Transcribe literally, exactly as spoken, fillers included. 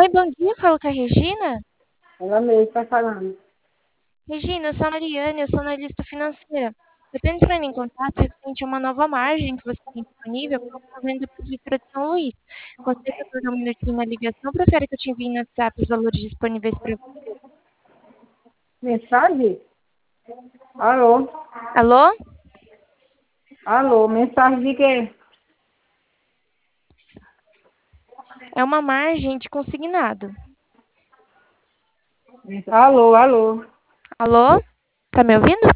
Oi, bom dia, falo com a Regina. Ela mesmo está falando. Regina, eu sou a Mariane, eu sou analista financeira. Eu estou entrando em contato referente a uma nova margem que você tem disponível para uma venda para a Prefeitura de São Luís. Consegue aguardar um minutinho na ligação ou prefere que eu te envie no WhatsApp os valores disponíveis para você? Mensagem? Alô? Alô? Alô, mensagem de quê? É uma margem de consignado. Alô, alô. Alô? Tá me ouvindo?